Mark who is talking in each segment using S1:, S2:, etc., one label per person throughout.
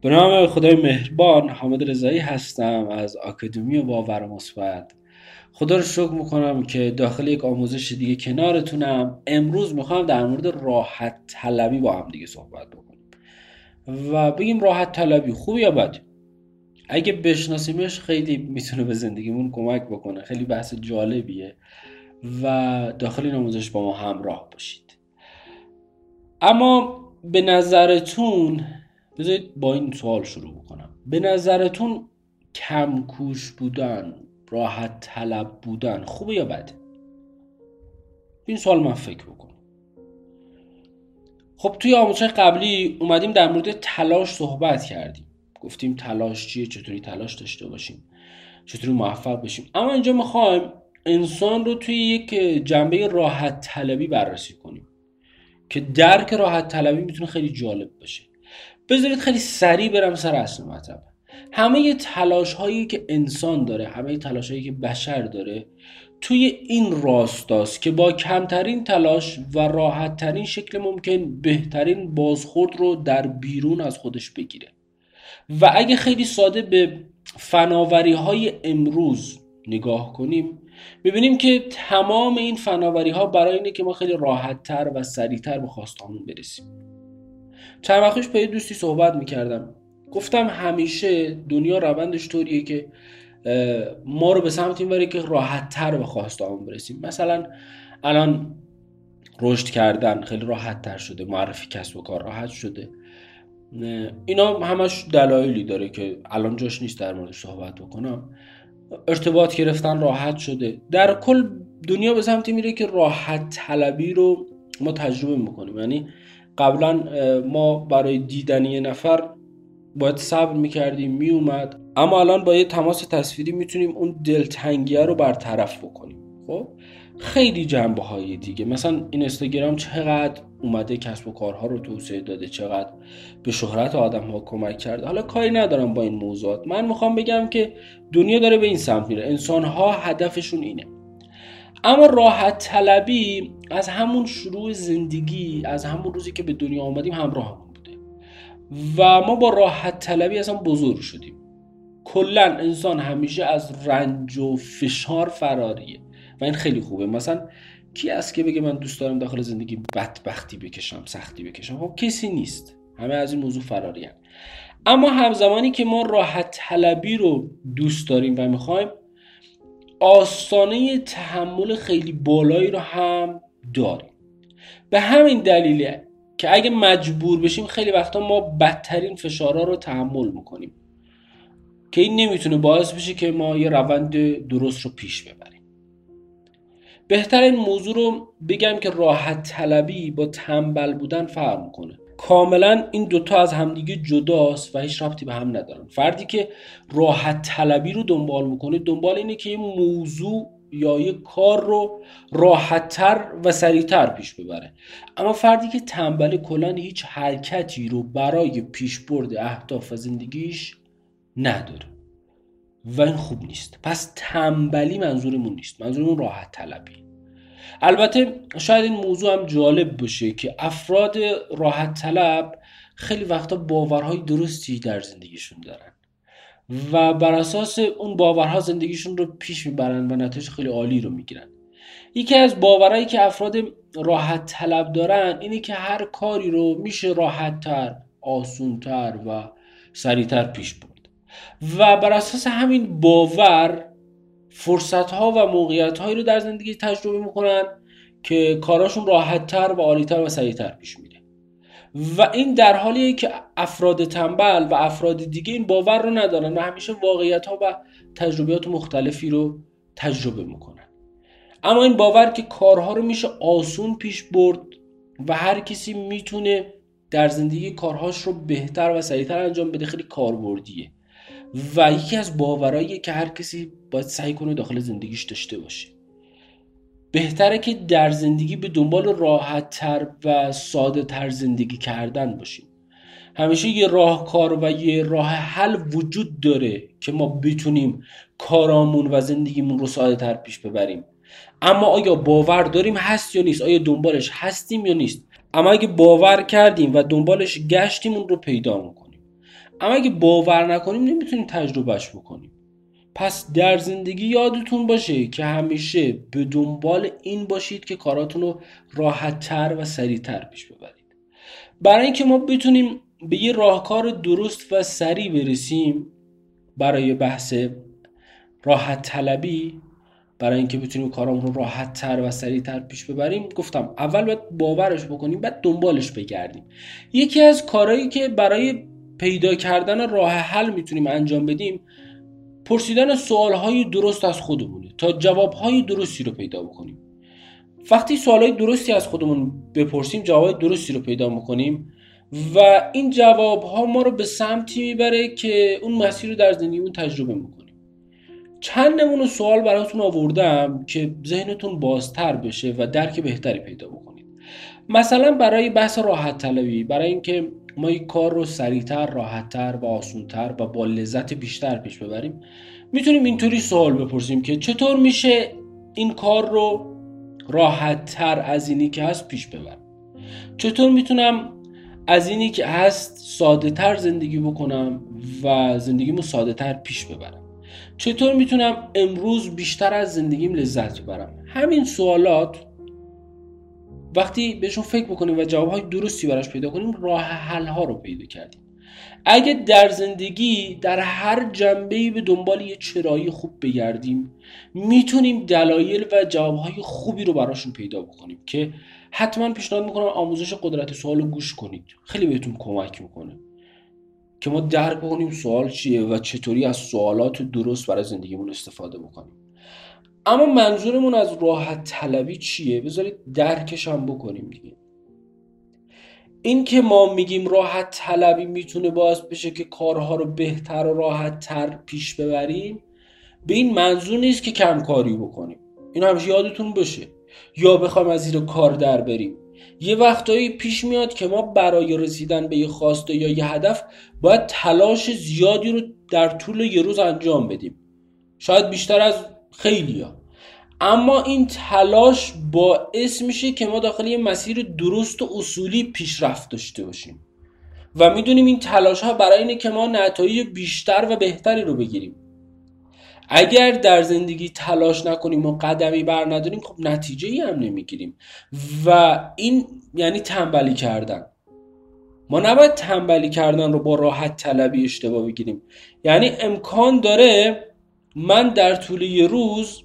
S1: به نام خدای مهربان، حامد رضایی هستم از آکادمی باور مثبت. خدا رو شکر میکنم که داخل یک آموزش دیگه کنارتونم. امروز میخوام در مورد راحت طلبی با هم دیگه صحبت بکنیم و بگیم راحت طلبی خوب یا بد. اگه بشناسیمش خیلی میتونه به زندگیمون کمک بکنه. خیلی بحث جالبیه و داخل این آموزش با ما همراه باشید. اما به نظرتون، بذارید با این سوال شروع بکنم، به نظرتون کمکوش بودن، راحت طلب بودن خوبه یا بده؟ این سوال من فکر بکنم. خب توی آموزش قبلی اومدیم در مورد تلاش صحبت کردیم، گفتیم تلاش چیه، چطوری تلاش داشته باشیم، چطوری موفق بشیم. اما اینجا میخوایم انسان رو توی یک جنبه راحت طلبی بررسی کنیم که درک راحت طلبی میتونه خیلی جالب باشه. بذارید خیلی سریع برم سر اصل مطلب. همه تلاش هایی که انسان داره، همه تلاش هایی که بشر داره توی این راستاست که با کمترین تلاش و راحت ترین شکل ممکن بهترین بازخورد رو در بیرون از خودش بگیره. و اگه خیلی ساده به فناوری های امروز نگاه کنیم، ببینیم که تمام این فناوری ها برای اینه که ما خیلی راحت تر و سریع تر به خواستهامون برسیم. چند وقت پیش با یه دوستی صحبت میکردم، گفتم همیشه دنیا روندش طوریه که ما رو به سمت این بره که راحت تر به خواستهامون برسیم. مثلا الان رشد کردن خیلی راحت تر شده، معرفی کسب و کار راحت شده. اینا همش دلایلی داره که الان جاش نیست در موردش صحبت بکنم. ارتباط گرفتن راحت شده. در کل دنیا به سمت میره که راحت طلبی رو ما تجربه میکنیم. یعنی قبلا ما برای دیدن یه نفر باید صبر میکردیم، میومد، اما الان با یه تماس تصویری میتونیم اون دلتنگیه رو برطرف بکنیم. خب خیلی جنبه های دیگه، مثلا این اینستاگرام چقدر اومده کسب و کارها رو توسعه داده، چقدر به شهرت آدم ها کمک کرده. حالا کاری ندارم با این موضوعات، من میخوام بگم که دنیا داره به این سمت میره، انسان ها هدفشون اینه. اما راحت طلبی از همون شروع زندگی، از همون روزی که به دنیا آمدیم همراهمون بوده و ما با راحت طلبی اصلا بزرگ شدیم. کلا انسان همیشه از رنج و فشار فراریه و این خیلی خوبه. مثلا کی است که بگه من دوست دارم داخل زندگی بدبختی بکشم، سختی بکشم؟ خب کسی نیست، همه از این موضوع فرارین. اما همزمانی که ما راحت طلبی رو دوست داریم و میخوایم، آستانه تحمل خیلی بالایی رو هم داریم. به همین دلیله که اگه مجبور بشیم خیلی وقتا ما بدترین فشارها رو تحمل میکنیم که این نمیتونه باعث بشه که ما یه روند درست رو پیش ببریم. بهتر این موضوع رو بگم که راحت طلبی با تنبل بودن فرق میکنه. کاملا این دوتا از همدیگه جداست و هیچ ربطی به هم ندارن. فردی که راحت طلبی رو دنبال میکنه، دنبال اینه که یه موضوع یا یه کار رو راحت‌تر و سریع‌تر پیش ببره. اما فردی که تنبله کلاً هیچ حرکتی رو برای پیشبرد اهداف و زندگیش نداره و این خوب نیست. پس تنبلی منظورمون نیست، منظورمون راحت طلبی. البته شاید این موضوع هم جالب باشه که افراد راحت طلب خیلی وقتا باورهای درستی در زندگیشون دارن و بر اساس اون باورها زندگیشون رو پیش میبرن و نتایج خیلی عالی رو میگیرن. یکی از باورهایی که افراد راحت طلب دارن اینه که هر کاری رو میشه راحت‌تر، آسون‌تر و سریع‌تر پیش برد و بر اساس همین باور فرصت‌ها و موقعیت‌هایی رو در زندگی تجربه میکنن که کاراشون راحت‌تر و عالی‌تر و سریع‌تر پیش میره. و این در حالیه که افراد تنبل و افراد دیگه این باور رو ندارن و همیشه واقعیت‌ها و تجربیات مختلفی رو تجربه میکنن. اما این باور که کارها رو میشه آسون پیش برد و هر کسی میتونه در زندگی کارهاش رو بهتر و سریعتر انجام بده خیلی کاربردیه و یکی از باوراییه که هر کسی باید سعی کنه داخل زندگیش داشته باشه. بهتره که در زندگی به دنبال راحت تر و ساده تر زندگی کردن باشیم. همیشه یه راهکار و یه راه حل وجود داره که ما بتونیم کارامون و زندگیمون رو ساده تر پیش ببریم. اما آیا باور داریم هست یا نیست؟ آیا دنبالش هستیم یا نیست؟ اما اگه باور کردیم و دنبالش گشتیم اون رو پیدا میکنیم. اما اگه باور نکنیم نمیتونیم تجربهش بکنیم. پس در زندگی یادتون باشه که همیشه به دنبال این باشید که کاراتون رو راحت تر و سریع تر پیش ببرید. برای اینکه ما بتونیم به یه راهکار درست و سریع برسیم برای بحث راحت طلبی، برای اینکه بتونیم کارامون رو راحت تر و سریع تر پیش ببریم، گفتم اول باید باورش بکنیم، بعد دنبالش بگردیم. یکی از کارهایی که برای پیدا کردن راه حل میتونیم انجام بدیم پرسیدن سوالهای درست از خودمونه تا جوابهای درستی رو پیدا بکنیم. وقتی سوالهای درستی از خودمون بپرسیم جوابهای درستی رو پیدا میکنیم و این جوابها ما رو به سمتی میبره که اون مسیر رو در زندگیمون تجربه میکنیم. چند نمونه سوال براتون آوردم که ذهنتون بازتر بشه و درک بهتری پیدا بکنید. مثلا برای بحث راحت طلبی، برای اینکه ما یک کار رو سریعتر، راحتتر و آسونتر و با لذت بیشتر پیش ببریم، میتونیم اینطوری سوال بپرسیم که چطور میشه این کار رو راحتتر از اینی که هست پیش ببرم؟ چطور میتونم از اینی که هست ساده تر زندگی بکنم و زندگیمو ساده تر پیش ببرم؟ چطور میتونم امروز بیشتر از زندگیم لذت ببرم؟ همین سوالات وقتی بهشون فکر بکنیم و جوابهای درستی براش پیدا کنیم، راه حل ها رو پیدا کردیم. اگه در زندگی در هر جنبه‌ای به دنبال یه چرایی خوب بگردیم، میتونیم دلایل و جوابهای خوبی رو براشون پیدا بکنیم که حتما پیشنهاد میکنم آموزش قدرت سوال رو گوش کنید. خیلی بهتون کمک میکنه که ما درک بکنیم سوال چیه و چطوری از سوالات درست برای زندگیمون استفاده بکنیم. اما منظورمون از راحت طلبی چیه؟ بذارید درکش هم بکنیم دیگه. این که ما میگیم راحت طلبی میتونه باعث بشه که کارها رو بهتر و راحت تر پیش ببریم، به این منظور نیست که کم کاری بکنیم. این همیشه یادتون باشه. یا بخوایم از زیر کار در بریم. یه وقتایی پیش میاد که ما برای رسیدن به یه خواسته یا یه هدف باید تلاش زیادی رو در طول یه روز انجام بدیم، شاید بیشتر از خیلیا. اما این تلاش باعث میشه که ما داخل یه مسیر درست و اصولی پیشرفت داشته باشیم و میدونیم این تلاش ها برای اینه که ما نتایج بیشتر و بهتری رو بگیریم. اگر در زندگی تلاش نکنیم و قدمی بر نداریم، خب نتیجه ای هم نمیگیریم و این یعنی تنبلی کردن. ما نباید تنبلی کردن رو با راحت طلبی اشتباه بگیریم. یعنی امکان داره من در طول یه روز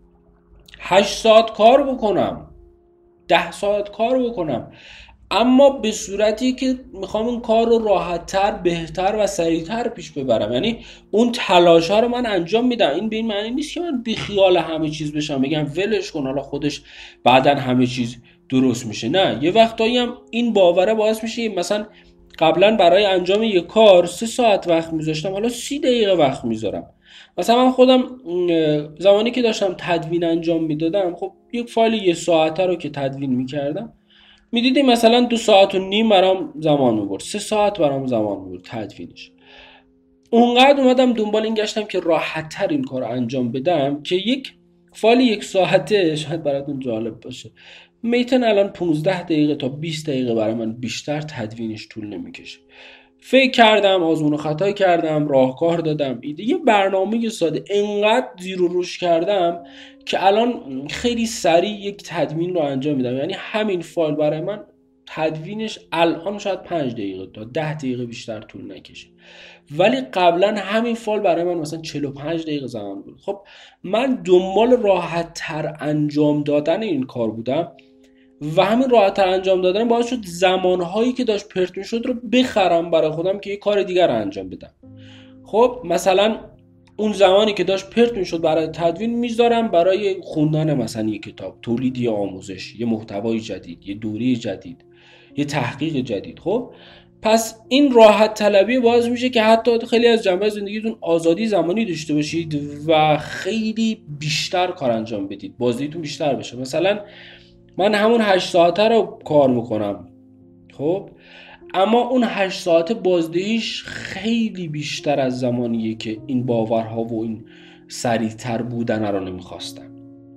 S1: 8 ساعت کار بکنم، 10 ساعت کار بکنم، اما به صورتی که میخوام این کار رو راحت‌تر، بهتر و سریعتر پیش ببرم. یعنی اون تلاش‌ها رو من انجام میدم. این به این معنی نیست که من بی خیال همه چیز بشم، بگم ولش کن حالا خودش بعدن همه چیز درست میشه. نه، یه وقتایی هم این باوره باعث میشه مثلا قبلا برای انجام یه کار 3 ساعت وقت میذاشتم، حالا 30 دقیقه وقت میذارم. مثلا من خودم زمانی که داشتم تدوین انجام میدادم، خب یک فایل 1 ساعته رو که تدوین میکردم، میدیدیم مثلا 2 ساعت و نیم برام زمان میبرد، 3 ساعت برام زمان میبرد تدوینش. اونقدر اومدم دنبال این گشتم که راحت تر این کار رو انجام بدم که یک فایل 1 ساعته شاید براتون جالب باشه، میتن الان 15 دقیقه تا 20 دقیقه برای من بیشتر تدوینش طول نمیکشه. فکر کردم، آزمون و خطا کردم، راهکار دادم، یه برنامه ساده انقدر زیر و روش کردم که الان خیلی سریع یک تدوین رو انجام میدم. یعنی همین فایل برای من تدوینش الان شاید 5 دقیقه تا 10 دقیقه بیشتر طول نکشه، ولی قبلا همین فایل برای من مثلا 45 دقیقه زمان بود. خب من دنبال راحت تر انجام دادن این کار بودم و همین راحت تر انجام دادن باعث شد زمانهایی که داشت پرت میشد رو بخرم برای خودم که یه کار دیگر رو انجام بدم. خب مثلا اون زمانی که داشت پرت میشد برای تدوین میذارم برای خوندن مثلا یه کتاب، تولید یه آموزش، یه محتوای جدید، یه دوره جدید، یه تحقیق جدید. خب پس این راحت طلبی باعث میشه که حتی خیلی از جنبه زندگیتون آزادی زمانی داشته باشید و خیلی بیشتر کار انجام بدید، بازدهیتون بیشتر بشه. مثلا من همون 8 ساعته رو کار میکنم، خب اما اون 8 ساعته بازدهیش خیلی بیشتر از زمانیه که این باورها و این سریعتر بودن رو نمیخواستم.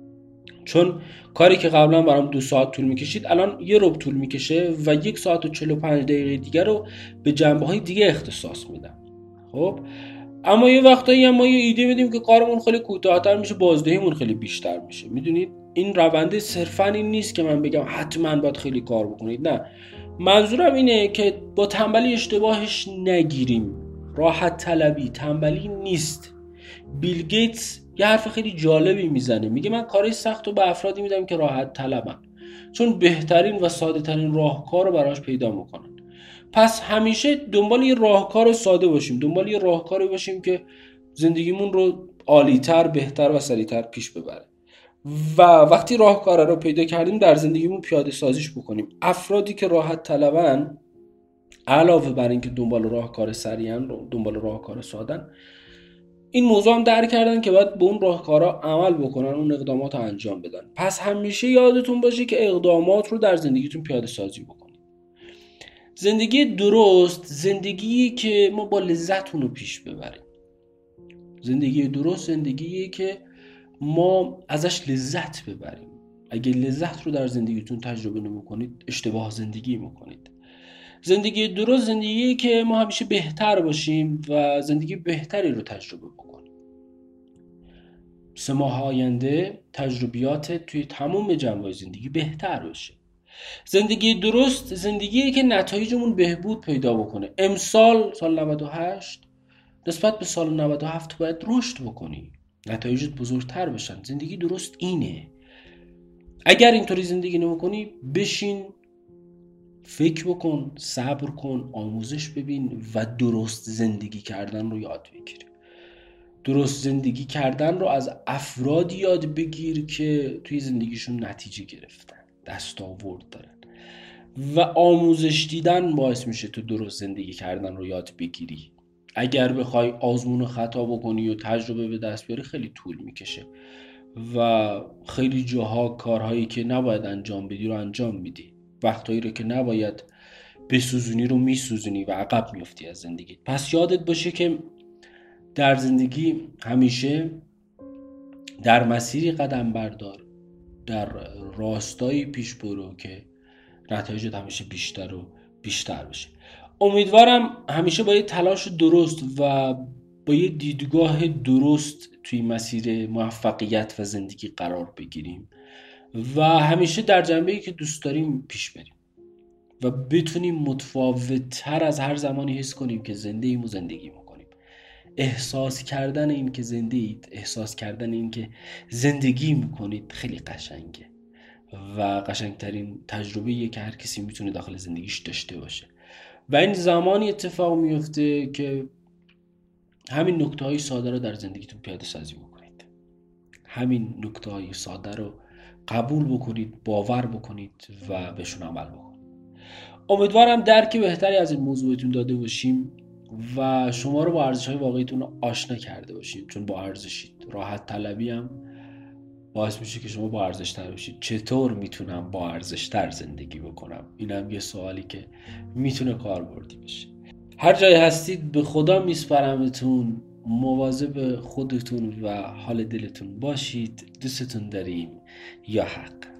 S1: چون کاری که قبلا برام 2 ساعت طول میکشید الان 1 ربع طول میکشه و 1 ساعت و 45 دقیقه دیگه رو به جنبه های دیگه اختصاص میدم. خب اما یه وقتایی هم ما یه ایده میدیم که کارمون خیلی کوتاه‌تر میشه، بازدهیمون خیلی بیشتر میشه. میدونید این روند صرفا این نیست که من بگم حتما باید خیلی کار بکنید، نه، منظورم اینه که با تنبلی اشتباهش نگیریم. راحت طلبی تنبلی نیست. بیل گیتس یه حرف خیلی جالبی میزنه، میگه من کارهای سخت رو به افرادی میدم که راحت طلبن، چون بهترین و ساده ترین راهکار رو براش پیدا میکنن. پس همیشه دنبال یه راهکار ساده باشیم، دنبال یه راهکاری باشیم که زندگیمون رو عالی‌تر، بهتر و سریعتر پیش ببره. و وقتی راهکار رو پیدا کردیم در زندگیمون پیاده سازیش بکنیم. افرادی که راحت طلبن علاوه بر اینکه دنبال راهکار سریعن، دنبال راهکار سادن، این موضوع هم درک کردن که باید به اون راهکارا عمل بکنن، اون اقدامات رو انجام بدن. پس همیشه یادتون باشه که اقدامات رو در زندگیتون پیاده سازی بکنید. زندگی درست زندگیه که ما با لذت اون رو پیش ببریم. زندگی درست زندگیه که ما ازش لذت ببریم. اگه لذت رو در زندگیتون تجربه نمی‌کنید، اشتباه زندگی می‌کنید. زندگی درست زندگیه که ما همیشه بهتر باشیم و زندگی بهتری رو تجربه بکنیم. 3 ماه آینده تجربیات توی تمام جنبه‌های زندگی بهتر باشه. زندگی درست زندگیه که نتایجمون بهبود پیدا بکنه. امسال سال 98 نسبت به سال 97 باید رشد بکنی، نتایجت بزرگتر بشن. زندگی درست اینه. اگر اینطوری زندگی نمی‌کنی، بشین فکر بکن، صبر کن، آموزش ببین و درست زندگی کردن رو یاد بگیر. درست زندگی کردن رو از افرادی یاد بگیر که توی زندگیشون نتیجه گرفتن، دستاورد دارن و آموزش دیدن باعث میشه تو درست زندگی کردن رو یاد بگیری. اگر بخوای آزمون و خطا بکنی و تجربه به دست بیاری خیلی طول میکشه و خیلی جاها کارهایی که نباید انجام بدی رو انجام میدی، وقتایی رو که نباید بسوزونی رو میسوزونی و عقب میفتی از زندگی. پس یادت باشه که در زندگی همیشه در مسیری قدم بردار، در راستایی پیش برو که نتایجت همیشه بیشتر و بیشتر بشه. امیدوارم همیشه با یه تلاش درست و با یه دیدگاه درست توی مسیر موفقیت و زندگی قرار بگیریم و همیشه در جنبه‌ای که دوست داریم پیش بریم و بتونیم متفاوت‌تر از هر زمانی حس کنیم که زندگیمو زندگی میکنیم. احساس کردن این که زنده اید، احساس کردن این که زندگی میکنید خیلی قشنگه و قشنگترین تجربه‌ایه که هر کسی میتونه داخل زندگیش داشته باشه. و این زمانی اتفاق میفته که همین نکته‌های ساده رو در زندگیتون پیاده سازی بکنید. همین نکته‌های ساده رو قبول بکنید، باور بکنید و بهشون عمل بکنید. امیدوارم درک بهتری از این موضوعتون داده باشیم و شما رو با ارزش‌های واقعیتون آشنا کرده باشیم، چون با ارزشید. راحت طلبی هم باعث میشه که شما با ارزش تر بشید. چطور میتونم با ارزش تر زندگی بکنم؟ اینم یه سوالی که میتونه کاربردی بشه. هر جای هستید به خدا میسپارمتون. مواظب خودتون و حال دلتون باشید. دوستتون داریم. یا حق.